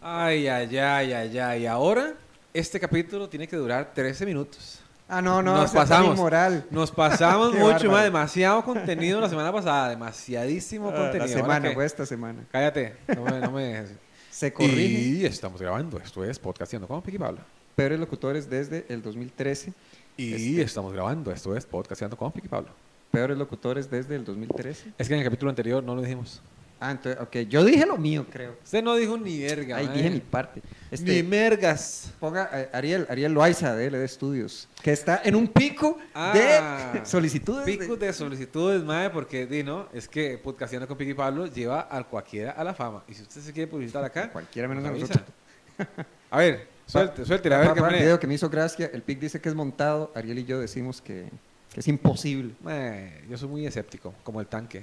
Ay, ay, ay, ay, ay. Ahora, este capítulo tiene que durar 13 minutos. Ah, no, Nos o sea, tan pasamos. inmoral. Nos pasamos Qué mucho bárbaro. más. Demasiado contenido la semana pasada. Demasiadísimo contenido. La ¿Ahora semana, qué? fue esta semana. Cállate. No me dejes. Se corrige. Y estamos grabando. Esto es Podcasteando con Piqui Pablo. Peores locutores desde el 2013. Y estamos grabando. Esto es Podcasteando con Piqui Pablo. Peores locutores desde el 2013. Es que en el capítulo anterior no lo dijimos. Ah, entonces, ok. Yo dije lo mío, creo. Usted no dijo ni verga. Ahí mae. dije mi parte. Ni mergas. Ponga Ariel Loaiza de LD Studios, que está en un pico de solicitudes. Picos de solicitudes, mae, porque es que Podcasteando con Piqui Pablo lleva a cualquiera a la fama. Y si usted se quiere publicitar acá, Cualquiera menos a avisa. nosotros. A ver, suelte, a ver qué El pone. video que me hizo gracia, el pic dice que es montado. Ariel y yo decimos que es imposible. Mae, yo soy muy escéptico, como el tanque.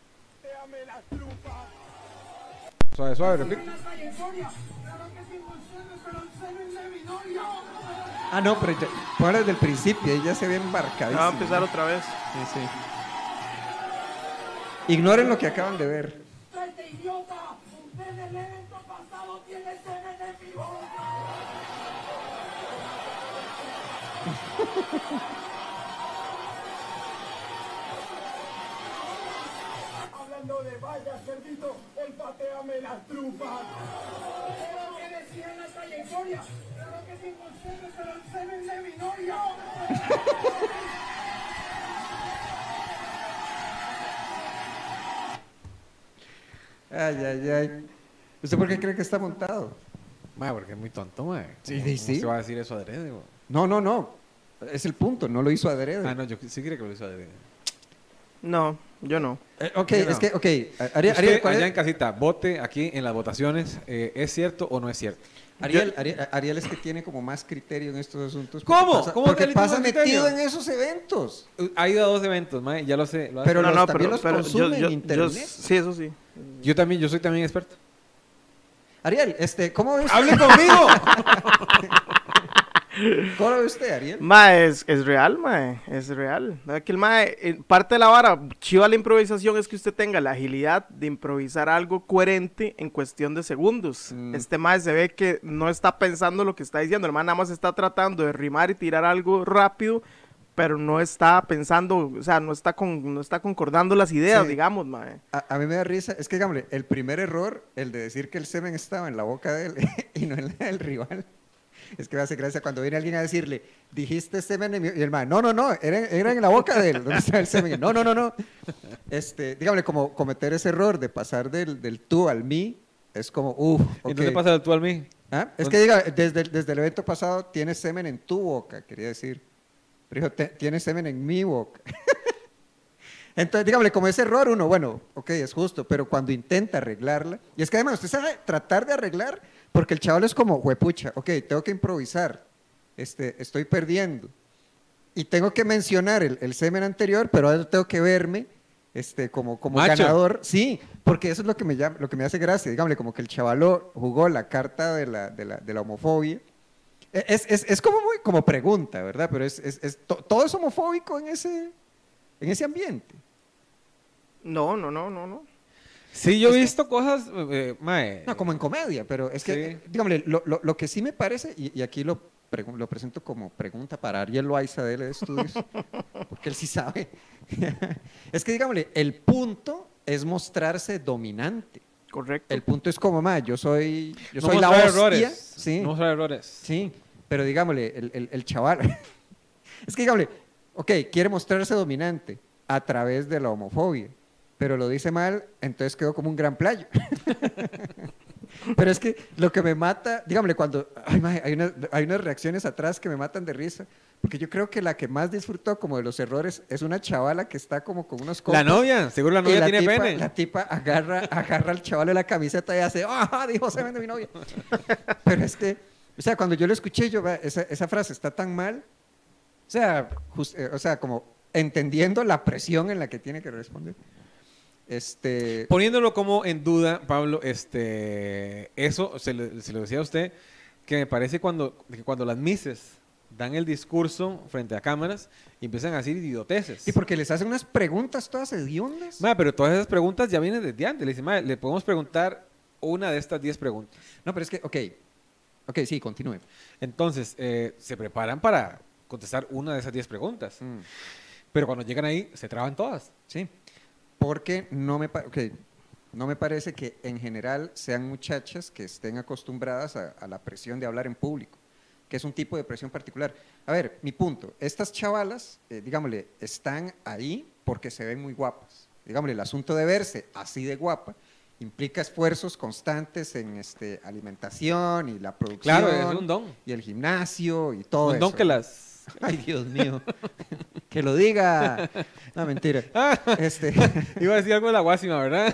Suave, repite. Ah, no, pero ponla desde el principio, ella se ve embarcadísima. Va a empezar otra vez. Sí, sí. Ignoren lo que acaban de ver. ¡Este idiota! ¡Usted en el evento pasado tiene semen en mi boca! Hablando de vaya, cerdito, olfateame las trupas. Pero que decía en la trayectoria, claro que sin ustedes, pero el semen de mi novio. Ay. ¿Usted por qué cree que está montado? Mae, porque es muy tonto, mae. Sí, ¿Cómo sí. se va a decir eso adrede, güey? No. Es el punto, no lo hizo adrede. Ah, no, yo sí creo que lo hizo adrede. No, yo no. Ok, Yo no. es que, ok. Usted, Ariel, ¿cuál allá es? en casita, vote aquí en las votaciones. ¿Es cierto o no es cierto? Ariel es que tiene como más criterio en estos asuntos. ¿Cómo? Porque ¿Cómo porque que él pasa tiene más metido criterio? en esos eventos. Ha ido a 2 eventos, mae, ya lo sé. Lo hace. Pero no, también los consume en internet. sí, eso sí. Yo soy también experto. Ariel, ¿cómo ve usted? ¡Hable conmigo! ¿Cómo ve usted, Ariel? Mae, es real, mae, es real. ¿No? Que el mae, parte de la vara chiva la improvisación es que usted tenga la agilidad de improvisar algo coherente en cuestión de segundos. Este mae se ve que no está pensando lo que está diciendo, el mae nada más está tratando de rimar y tirar algo rápido, pero no está pensando, o sea, no está concordando las ideas, Sí. digamos, mae. A mí me da risa, es que, digámosle, el primer error, el de decir que el semen estaba en la boca de él y no en la del rival, es que me hace gracia cuando viene alguien a decirle, dijiste semen en mi... Y el man, no, era en la boca de él, ¿dónde está el semen? No. Digámosle, como cometer ese error de pasar del tú al mí, es como, ¿Y dónde pasa el tú al mí? ¿Ah? Es que diga, desde el evento pasado, tienes semen en tu boca, quería decir. Pero dijo, tienes semen en mi boca. Entonces, dígame, como ese error uno, bueno, ok, es justo, pero cuando intenta arreglarla, y es que además usted sabe tratar de arreglar, porque el chaval es como, huepucha, ok, tengo que improvisar, estoy perdiendo, y tengo que mencionar el semen anterior, pero ahora tengo que verme como Macho. ganador, sí, porque eso es lo que me hace gracia, dígame, como que el chavalo jugó la carta de la homofobia. Es como muy como pregunta, ¿verdad? Pero todo es homofóbico en ese ambiente. No. Sí, yo he visto cosas, mae. No, como en comedia, pero es que, Sí. dígame, lo que sí me parece, y aquí lo presento como pregunta para Ariel Loaiza de LD Studios, porque él sí sabe, es que, dígame, el punto es mostrarse dominante. Correcto. El punto es como, yo soy No la mostrar hostia. errores. Sí. No mostrar errores. Sí, pero digámosle, el chaval, es que digámosle, ok, quiere mostrarse dominante a través de la homofobia, pero lo dice mal, entonces quedó como un gran playo. Pero es que lo que me mata, digámosle, cuando hay unas reacciones atrás que me matan de risa, porque yo creo que la que más disfrutó como de los errores es una chavala que está como con unos La compas. novia, seguro la Y novia tiene tipa, pene. La tipa agarra al chaval de la camiseta y hace, dijo, se vende mi novia. Pero es que, o sea, cuando yo lo escuché, esa frase está tan mal, o sea, como entendiendo la presión en la que tiene que responder. Poniéndolo como en duda, Pablo, eso se lo decía a usted, que me parece que cuando las mises dan el discurso frente a cámaras y empiezan a decir idioteces. Sí, porque les hacen unas preguntas todas hediondas. Pero todas esas preguntas ya vienen desde antes. Le dicen, le podemos preguntar una de estas 10 preguntas. No, pero es que, ok, sí, continúe. Entonces, se preparan para contestar una de esas 10 preguntas. Pero cuando llegan ahí, se traban todas. Sí, porque no me parece que en general sean muchachas que estén acostumbradas a la presión de hablar en público, que es un tipo de presión particular. A ver, mi punto, estas chavalas, digámosle, están ahí porque se ven muy guapas. Digámosle, el asunto de verse así de guapa implica esfuerzos constantes en alimentación y la producción. Claro, es un don. Y el gimnasio y todo Un eso. don que las... Ay, Dios mío. Que lo diga. No, mentira. Iba a decir algo de la Guásima, ¿verdad?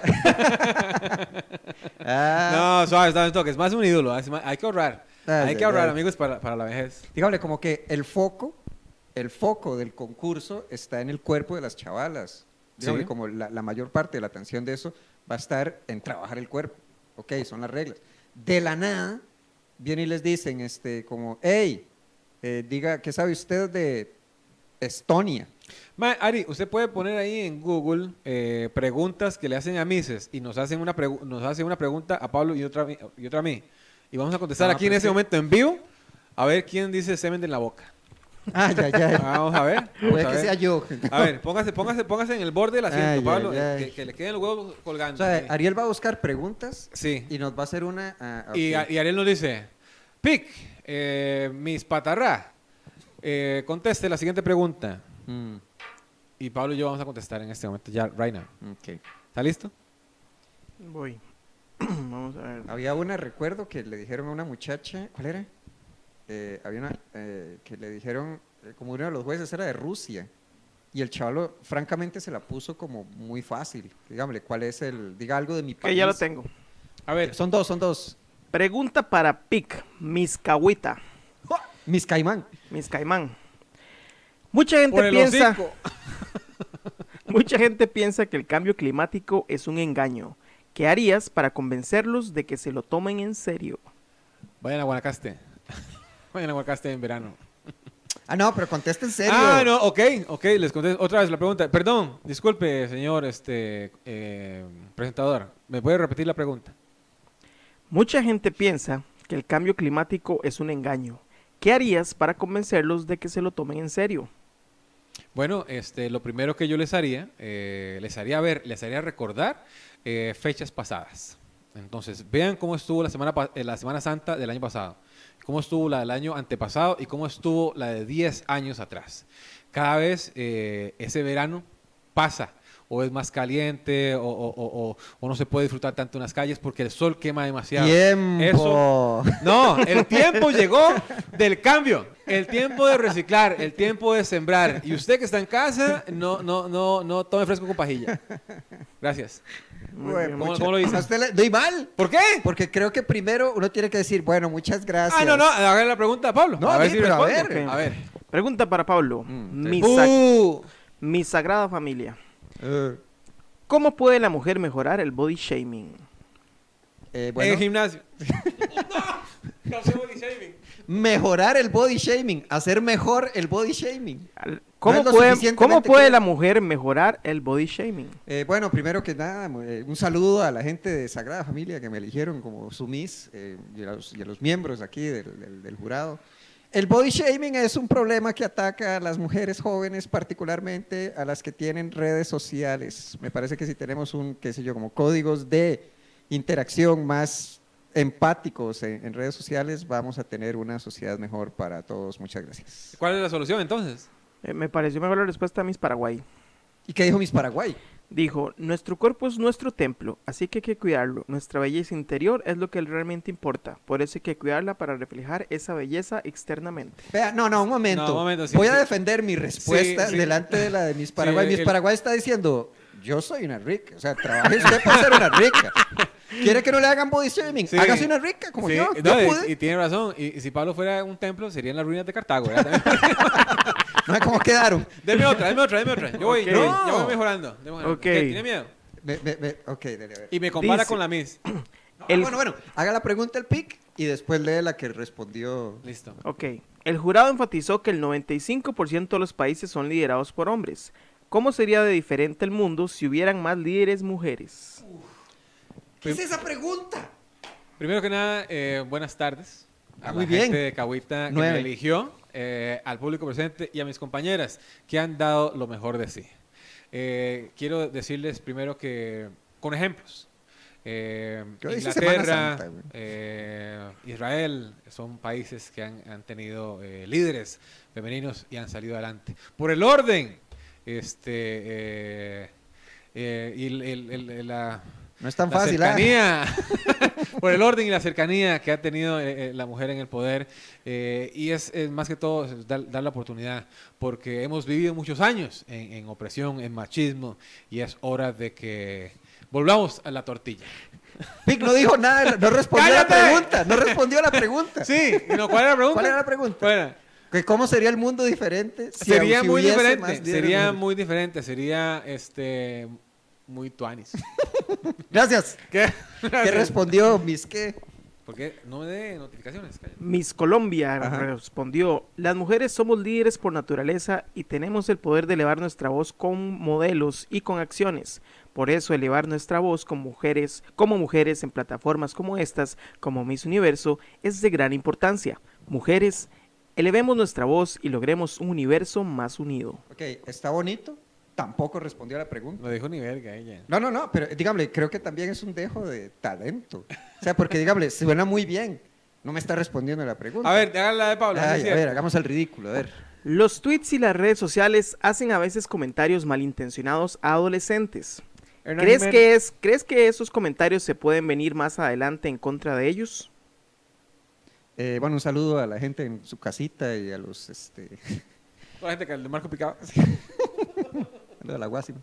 Ah, No, suave, está en toque. Es más un ídolo. Hay que ahorrar. Hay que ahorrar, amigos, para la vejez. Dígame, como que el foco del concurso está en el cuerpo de las chavalas. Dígame, Sí. como la mayor parte de la atención de eso va a estar en trabajar el cuerpo. Ok, son las reglas. De la nada, vienen y les dicen, como, hey, diga, ¿qué sabe usted de Estonia? Ari, usted puede poner ahí en Google preguntas que le hacen a Mises y nos hacen una pregunta a Pablo y otra a mí. Y vamos a contestar No, aquí en pero ese momento en vivo a ver quién dice semen en la boca. Ah, ya. Vamos a ver. Puede vamos a que ver. sea yo. A ver, póngase en el borde del asiento, Ay, Pablo, ay, ay. Que le queden los huevos O colgando. sea, ahí. Ariel va a buscar preguntas Sí. y nos va a hacer una... Y Ariel nos dice, Pic, mis patarrá, conteste la siguiente pregunta. Mm, Y Pablo y yo vamos a contestar en este momento, ya, right now. ok. ¿Está listo? Voy. Vamos a ver. Había una, recuerdo, que le dijeron a una muchacha, ¿cuál era? Había una que le dijeron, como uno de los jueces era de Rusia, y el chavalo, francamente, se la puso como muy fácil. Dígame, ¿cuál es diga algo de mi país? Que ya lo tengo. A ver, Son dos. Pregunta para Pic, Miscahuita, Mis Caimán. Mis Caimán. Mucha gente por el piensa, hocico. mucha gente piensa que el cambio climático es un engaño. ¿Qué harías para convencerlos de que se lo tomen en serio? Vayan a Guanacaste. Vayan a Guanacaste en verano. Ah, no, pero contesta en serio. Ah, no, ok, les contesto otra vez la pregunta. Perdón, disculpe, señor presentador. ¿Me puede repetir la pregunta? Mucha gente piensa que el cambio climático es un engaño. ¿Qué harías para convencerlos de que se lo tomen en serio? Bueno, lo primero que yo les haría recordar fechas pasadas. Entonces, vean cómo estuvo la Semana Santa del año pasado, cómo estuvo la del año antepasado y cómo estuvo la de 10 años atrás. Cada vez ese verano pasa, o es más caliente, o no se puede disfrutar tanto en las calles porque el sol quema demasiado. ¡Tiempo! Eso, no, el tiempo llegó del cambio, el tiempo de reciclar, el tiempo de sembrar. Y usted que está en casa, no tome fresco con pajilla. Gracias. Muy Bueno, bien. ¿Cómo lo dice? ¿A usted le doy mal? ¿Por qué? Porque creo que primero uno tiene que decir, bueno, muchas gracias. Ah, no, haga la pregunta a Pablo. No, a ver sí, si pero a responde. ver. A ver. Pregunta para Pablo. sí. Mi sagrada familia. Eh, ¿Cómo puede la mujer mejorar el body shaming? En bueno, el gimnasio. No sé body shaming. mejorar el body shaming, hacer mejor el body shaming. ¿Cómo, es lo puede, suficientemente ¿cómo puede claro. la mujer mejorar el body shaming? Bueno, primero que nada, un saludo a la gente de Sagrada Familia que me eligieron como su Miss y a los miembros aquí del jurado. El body shaming es un problema que ataca a las mujeres jóvenes, particularmente a las que tienen redes sociales. Me parece que si tenemos como códigos de interacción más empáticos en redes sociales, vamos a tener una sociedad mejor para todos. Muchas gracias. ¿Cuál es la solución entonces? Me pareció mejor la respuesta a Miss Paraguay. ¿Y qué dijo Miss Paraguay? Dijo, nuestro cuerpo es nuestro templo, así que hay que cuidarlo. Nuestra belleza interior es lo que realmente importa. Por eso hay que cuidarla para reflejar esa belleza externamente. Vea, un momento. No, un momento, sí, Voy a sí. defender mi respuesta Sí. delante de la de Miss Paraguay. Sí, Miss Paraguay está diciendo, yo soy una rica. O sea, trabaje usted para ser una rica. ¿Quiere que no le hagan body shaming? Sí. Hágase una rica, como Sí, yo. no, Yo pude. y tiene razón. Y si Pablo fuera un templo, serían las ruinas de Cartago, ¿verdad? No sé cómo quedaron. Deme otra. Yo voy, Ok. yo voy mejorando. Ok. ¿Qué? ¿Tiene miedo? Ok, dale, a ver. Y me compara Dice- con la Miss. El- Bueno, haga la pregunta el pic y después lee la que respondió. Listo. Ok. El jurado enfatizó que el 95% de los países son liderados por hombres. ¿Cómo sería de diferente el mundo si hubieran más líderes mujeres? ¿Qué es esa pregunta? Primero que nada, buenas tardes a Muy la bien. gente de Cahuita que 9. me eligió, al público presente y a mis compañeras que han dado lo mejor de sí. Quiero decirles primero que, con ejemplos, ¿Qué dice Semana Inglaterra, Santa, güey? Israel son países que han tenido líderes femeninos y han salido adelante. Por el orden, la No es tan la fácil, cercanía, por el orden y la cercanía que ha tenido la mujer en el poder, y es más que todo es dar la oportunidad, porque hemos vivido muchos años en opresión, en machismo, y es hora de que volvamos a la tortilla. Pic no dijo nada, no respondió a la ¡Cállate! pregunta, no respondió a la pregunta. Sí, no, ¿cuál era la pregunta? ¿Cuál era la pregunta? Bueno, Que ¿Cómo sería el mundo diferente? sería si muy hubiese diferente, más líderes sería mujeres? muy diferente, sería muy tuanis. Gracias. ¿Qué? ¿Qué respondió Miss qué? Porque no me dé notificaciones, cállate. Miss Colombia Ajá. respondió, las mujeres somos líderes por naturaleza y tenemos el poder de elevar nuestra voz con modelos y con acciones. Por eso elevar nuestra voz como mujeres en plataformas como estas, como Miss Universo, es de gran importancia. Mujeres, elevemos nuestra voz y logremos un universo más unido. Ok, está bonito. Tampoco respondió a la pregunta. No dijo ni verga ella. No, pero dígame, creo que también es un dejo de talento. O sea, porque dígame, suena muy bien. No me está respondiendo a la pregunta. A ver, hágala la de Pablo. Ay, ¿no es a cierto? ver, hagamos el ridículo, a ver. Los tweets y las redes sociales hacen a veces comentarios malintencionados a adolescentes. Hernán ¿Crees Jiménez. que esos comentarios se pueden venir más adelante en contra de ellos? Bueno, un saludo a la gente en su casita y a los, Toda la gente que el de Marco picaba. a la guásima.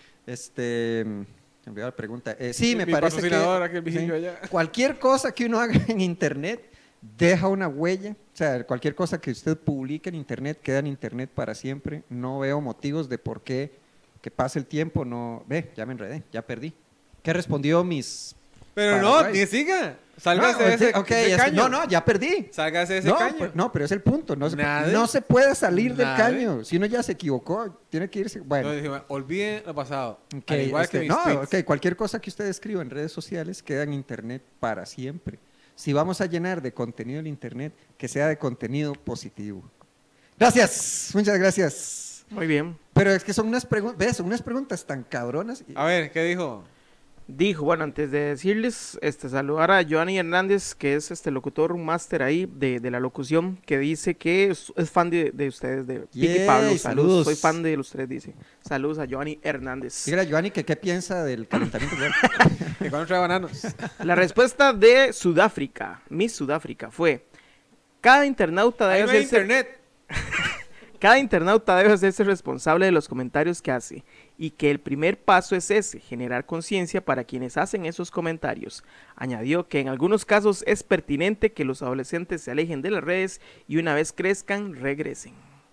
Me olvidó la pregunta. Sí, me Mi parece patrocinador, que aquel viejillo allá. cualquier cosa que uno haga en internet deja una huella. O sea, cualquier cosa que usted publique en internet queda en internet para siempre. No veo motivos de por qué que pase el tiempo. No, ya me enredé, ya perdí. ¿Qué respondió mis? Pero Paraguay? no, ni siga. Sálgase de ese ok, caño. no, ya perdí. Sálgase de ese No, caño. pues, no, pero es el punto. No Nada. se puede salir del Nada. caño. Si uno ya se equivocó, tiene que irse. Bueno, Entonces dijimos, olviden lo pasado. ok, Al igual que mis tweets. cualquier cosa que usted escriba en redes sociales queda en internet para siempre. Si vamos a llenar de contenido el internet, que sea de contenido positivo. Gracias, muchas gracias. Muy bien. Pero es que son unas preguntas, ¿ves? Son unas preguntas tan cabronas. A ver, ¿qué dijo? Dijo, bueno, antes de decirles, saludar a Joanny Hernández, que es locutor, un máster ahí de la locución, que dice que es fan de ustedes, de Piqui Yay, Pablo. Saludos, saludos. soy fan de ustedes, dice. Saludos a Joanny Hernández. Dígale a Giovanni que qué piensa del calentamiento global. Que cuando trae bananos. La respuesta de Sudáfrica, Miss Sudáfrica, fue: cada internauta Ahí debe no hay hacerse... internet. Cada internauta debe hacerse responsable de los comentarios que hace y que el primer paso es ese, generar conciencia para quienes hacen esos comentarios. Añadió que en algunos casos es pertinente que los adolescentes se alejen de las redes y una vez crezcan, regresen.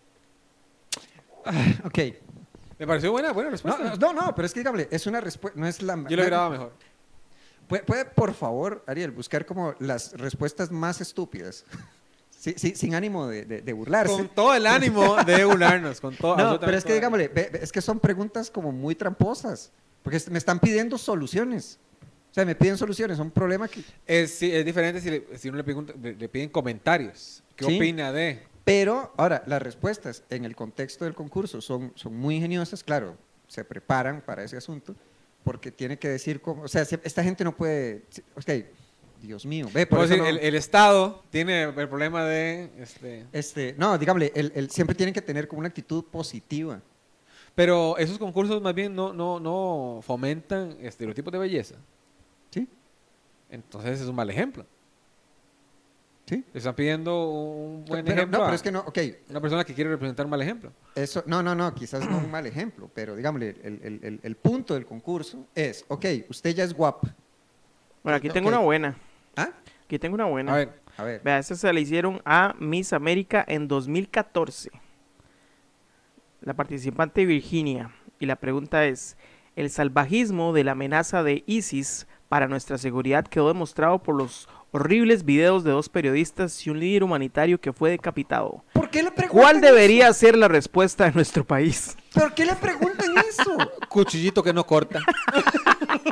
Ok. Me pareció buena respuesta. No, pero es que dígame, es una respuesta, no es la... Yo lo grababa mejor. ¿Puede, por favor, Ariel, buscar como las respuestas más estúpidas? Sí, sin ánimo de burlarse. Con todo el ánimo de burlarnos. Con todo, No, absolutamente pero es que todo. digámosle, es que son preguntas como muy tramposas, porque me están pidiendo soluciones. O sea, me piden soluciones, son un problema que... Es diferente si uno le piden comentarios. ¿Qué Sí. opina de? Pero, ahora, las respuestas en el contexto del concurso son muy ingeniosas, claro, se preparan para ese asunto, porque tiene que decir cómo... O sea, esta gente no puede... Ok, Dios mío, ve, por Puedo eso decir, no- el Estado tiene el problema de... No, dígame, siempre tienen que tener como una actitud positiva. Pero esos concursos más bien no fomentan estereotipos de belleza. ¿Sí? Entonces es un mal ejemplo. ¿Sí? Le están pidiendo un buen Pero, ejemplo no, a pero es que no, ok, una persona que quiere representar un mal ejemplo. eso, no, quizás no un mal ejemplo, pero dígame, el punto del concurso es, ok, usted ya es guapa. Bueno, aquí Ok. tengo una buena. ¿Ah? Aquí tengo una buena. A ver, A ver, Vea, esta se la hicieron a Miss América en 2014. La participante Virginia. Y la pregunta es: el salvajismo de la amenaza de ISIS para nuestra seguridad quedó demostrado por los horribles videos de 2 periodistas y un líder humanitario que fue decapitado. ¿por qué le preguntan ¿Cuál eso? debería ser la respuesta de nuestro país? ¿Por qué le preguntan eso? cuchillito que no corta.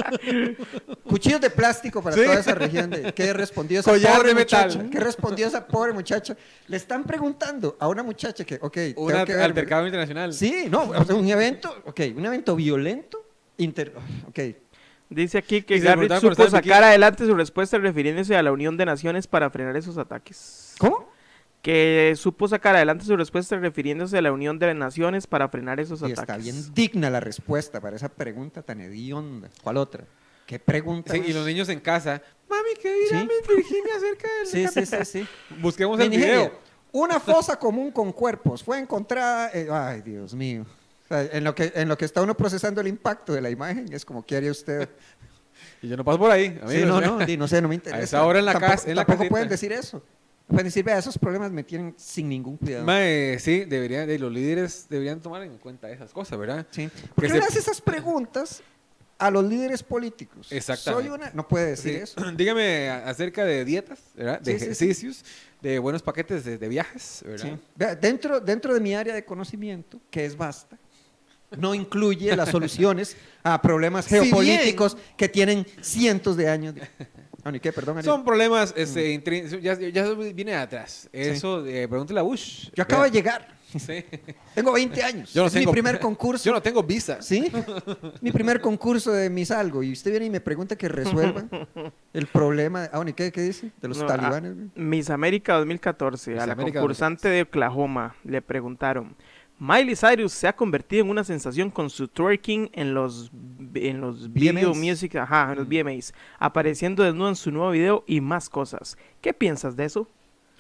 Cuchillos de plástico para Sí. toda esa región. ¿Qué respondió esa Collar pobre de metal. muchacha? ¿Qué respondió esa pobre muchacha? Le están preguntando a una muchacha que, ok, Un tengo que ver, altercado internacional. sí, no, o sea, un evento, ok, un evento violento, ok. Dice aquí Y que se Garrett preguntaban por supo estar en sacar adelante su respuesta refiriéndose a la Unión de Naciones para frenar esos ataques. ¿Cómo? Que supo sacar adelante su respuesta refiriéndose a la Unión de Naciones para frenar esos Y ataques. está bien digna la respuesta para esa pregunta tan hedionda. ¿Cuál otra? ¿Qué pregunta? Sí, más? y los niños en casa. Mami, ¿qué dirá Sí. Miss Virginia acerca del Sí. Busquemos el Nigeria, video. una fosa común con cuerpos fue encontrada. Ay, Dios mío. O sea, en lo que está uno procesando el impacto de la imagen, es como, ¿qué haría usted? Y yo no paso por ahí. Sí, amigos. no sé, no me interesa. A esa hora en la Tampoco- casa, en la tampoco casita. pueden decir eso. Pueden decir, vea, esos problemas me tienen sin ningún cuidado. Mae, sí, los líderes deberían tomar en cuenta esas cosas, ¿verdad? Sí. ¿Por qué se- le hace esas preguntas a los líderes políticos? Exactamente. Soy una... No puede decir Sí. eso. Dígame acerca de dietas, ¿verdad? De Sí, sí, sí. ejercicios, de buenos paquetes de viajes, ¿verdad? Sí. Vea, dentro de mi área de conocimiento, que es vasta, no incluye las soluciones a problemas Si bien- geopolíticos que tienen cientos de años. ¿Ni qué? Perdón, Ariel. Son problemas, ya viene de atrás. Eso, pregúntale a Bush. Yo acabo de ¿verdad? llegar. Sí. Tengo 20 años. Yo no es tengo- mi primer concurso. Yo no tengo visa. ¿Sí? Mi primer concurso de Miss Algo. Y usted viene y me pregunta que resuelvan el problema. ¿Ni qué dice? De los No, talibanes. güey. Miss América 2014, Miss a la América concursante de Oklahoma, le preguntaron: Miley Cyrus se ha convertido en una sensación con su twerking en los Video VMAs. Music, en los VMAs, apareciendo desnudo en su nuevo video y más cosas. ¿Qué piensas de eso?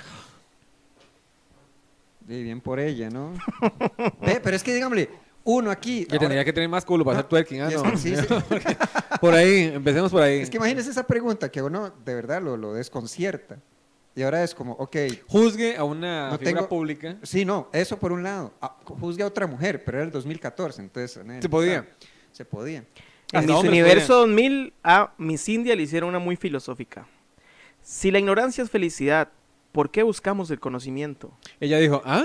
Sí, bien por ella, ¿no? Pero es que, dígame, uno aquí... Que tendría que tener más culo para hacer twerking. y es No. que sí, sí. Por ahí, empecemos por ahí. Es que imagínese esa pregunta que uno de verdad lo desconcierta. Y ahora es como, ok, Juzgue a una No figura tengo- pública. sí, no, eso por un lado. Juzgue a otra mujer, pero era el 2014, entonces... Se podía. Se podía. En Hasta Miss hombres Universo 2000 a Miss India le hicieron una muy filosófica. Si la ignorancia es felicidad, ¿por qué buscamos el conocimiento? Ella dijo, ¿ah?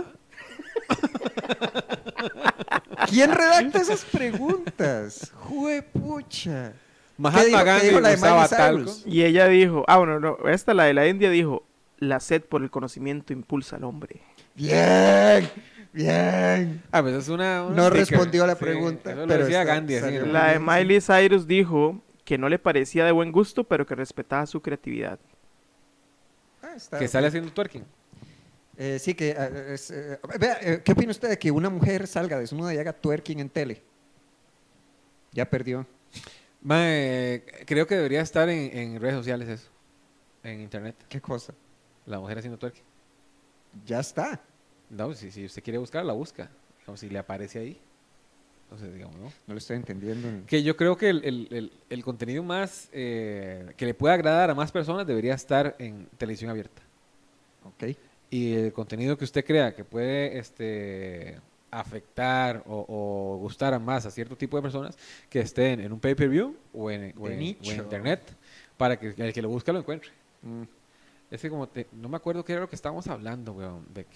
¿Quién redacta esas preguntas? Juepucha. Mahatma ¿Qué Gandhi dijo la de usaba Miley talco. Cyrus? Y ella dijo, bueno, no, esta, la de la India, dijo: la sed por el conocimiento impulsa al hombre. Bien, bien. Pues es una No sticker. respondió a la Sí, pregunta, eso lo pero decía está- Gandhi. así, salió ¿no? La de bien, Miley Cyrus dijo que no le parecía de buen gusto, pero que respetaba su creatividad. Está Que sale haciendo twerking. sí, que... vea, ¿qué opina usted de que una mujer salga desnuda y haga twerking en tele? Ya perdió. Creo que debería estar en redes sociales eso. En internet. ¿Qué cosa? La mujer haciendo twerking. Ya está. No, si usted quiere buscar, la busca. O si le aparece ahí. Entonces, digamos, ¿no? No lo estoy entendiendo. Que yo creo que el contenido más que le pueda agradar a más personas debería estar en televisión abierta. Ok. Y el contenido que usted crea que puede afectar o gustar a más a cierto tipo de personas, que estén en un pay-per-view o en nicho. internet, para que el que lo busque lo encuentre. Mm. Es que no me acuerdo qué era lo que estábamos hablando, weón, de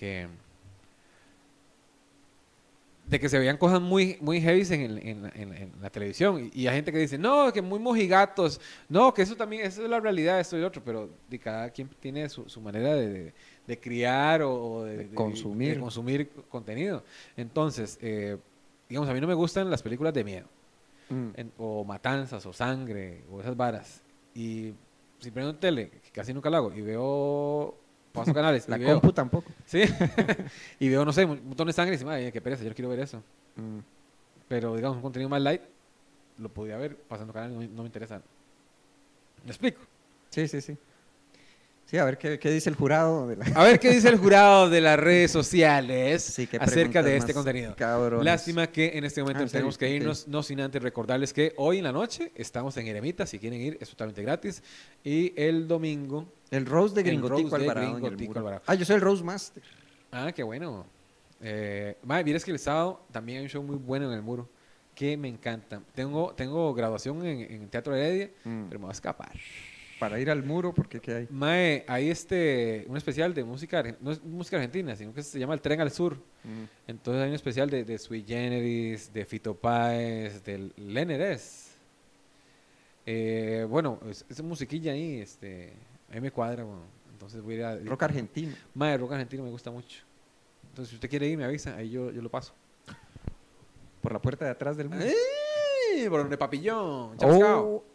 que se veían cosas muy heavy en la televisión. Y hay gente que dice, no, que muy mojigatos, no, que eso también, eso es la realidad, esto y lo otro, pero de cada quien tiene su manera de criar o de consumir. de consumir contenido. Entonces, digamos, a mí no me gustan las películas de miedo, Mm. o matanzas, o sangre, o esas varas. Y si prendo tele, que casi nunca lo hago, y paso canales, La y veo, compu tampoco. sí, y veo, no sé, un montón de sangre y dice, madre, qué pereza, yo no quiero ver eso. Mm. Pero, digamos, un contenido más light, lo podía ver pasando canales, no me interesa. ¿Me explico? Sí, sí, sí. Sí, a ver qué dice el jurado de la... A ver qué dice el jurado de las redes sociales Sí, qué acerca de preguntas este más contenido. cabrones. Lástima que en este momento Ah, ¿en tenemos que serio? irnos, Ok. no sin antes recordarles que hoy en la noche estamos en Eremita, si quieren ir es totalmente gratis, y el domingo, El Rose de El Gringotico Rose de Alvarado. en el Gringotico muro. Alvarado. Ah, yo soy el Rose Master. qué bueno. Vieras que el sábado también hay un show muy bueno en el muro, que me encanta. Tengo graduación en Teatro Heredia, Mm. pero me voy a escapar. Para ir al muro, porque ¿qué hay? Mae, hay un especial de música, no es música argentina, sino que se llama El Tren al Sur. Mm. Entonces hay un especial de Sui Generis, de Fito Páez, del Lenerés. Bueno, esa musiquilla ahí, a mí me cuadra, bueno. Entonces voy a ir a... Rock argentino. Mae, rock argentino me gusta mucho. Entonces, si usted quiere ir, me avisa, ahí yo lo paso. Por la puerta de atrás del mundo. ¡Ey! Por donde Papillón. Chao, chao. Oh,